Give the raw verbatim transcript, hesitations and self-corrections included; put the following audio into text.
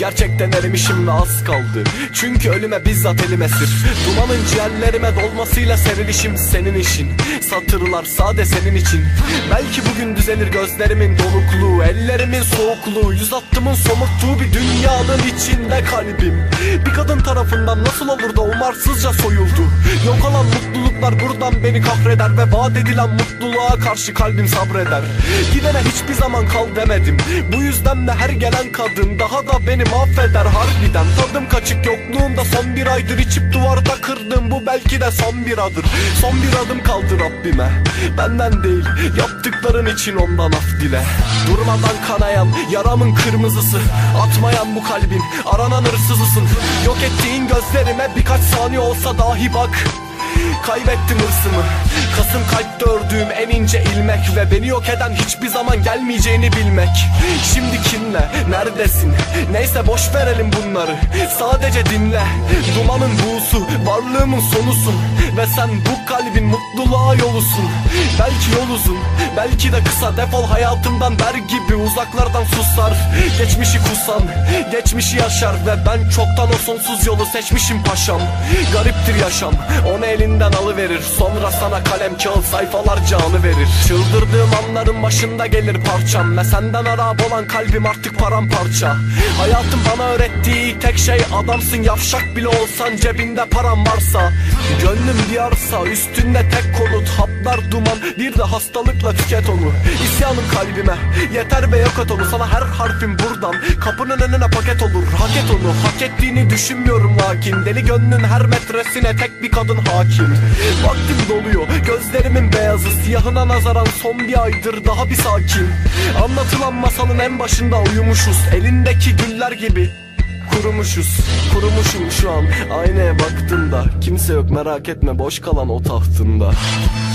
Gerçekten erimişim ve az kaldı. Çünkü ölüme bizzat elim esir. Dumanın ciğerlerime dolmasıyla serilişim senin işin. Satırlar sade senin için. Belki bugün düzelir gözlerimin dolukluğu, ellerimin soğukluğu, yüz hattımın somurttuğu bir dünyanın içinde kalbim. Bir kadın tarafından nasıl olur da umarsızca soyuldu. Yok olan mutluluklar buradan beni kahreder ve vaat edilen mutluluğa karşı kalbim sabreder. Gidene hiçbir zaman kal demedim. Bu yüzden de her gelen kadın daha da beni mahveder harbiden. Tadım kaçık yokluğumda son bir aydır içip duvarda kırdım. Bu belki de son bir adır. Son bir adım kaldı Rabbime. Benden değil yaptıkların için ondan af dile. Durmadan kanayan yaramın kırmızısı, atmayan bu kalbin aranan hırsızısın. Yok ettiğin gözlerime birkaç saniye olsa dahi bak. Kaybettim hırsımı, kasım kalpte ördüğüm en ince ilmek ve beni yok eden hiçbir zaman gelmeyeceğini bilmek. Şimdi kimle, neredesin? Neyse boş verelim bunları, sadece dinle. Dumanın buğusu, varlığımın sonusun ve sen bu kalbin mutluluğa yolusun. Belki yol uzun, belki de kısa, defol hayatımdan der gibi uzaklardan susar. Geçmişi kusan, geçmişi yaşar ve ben çoktan o sonsuz yolu seçmişim paşam. Gariptir yaşam, onu elinden alıverir, sonra sana kalem kağıt sayfalarca anı verir. Çıldırdığım anların başında gelir parçam ve senden harap olan kalbim artık paramparça. Hayatım bana öğrettiği tek şey adamsın, yavşak bile olsan cebinde param varsa. Gönlüm bir arsa, üstünde tek konut, haplar duman, bir de hastalıkla tüket onu. İsyanım kalbime, yeter be yok et onu. Sana her harfim buradan kapının önüne paket olur. Hak et onu, hak ettiğini düşünmüyorum lakin deli gönlün her metresine tek bir kadın hakim. Vaktim doluyor, gözlerimin beyazı, siyahına nazaran son bir aydır daha bir sakin. Anlatılan masalın en başında uyumuşuz, elindeki güller gibi kurumuşuz. Kurumuşum şu an aynaya baktığımda, kimse yok merak etme boş kalan o tahtında.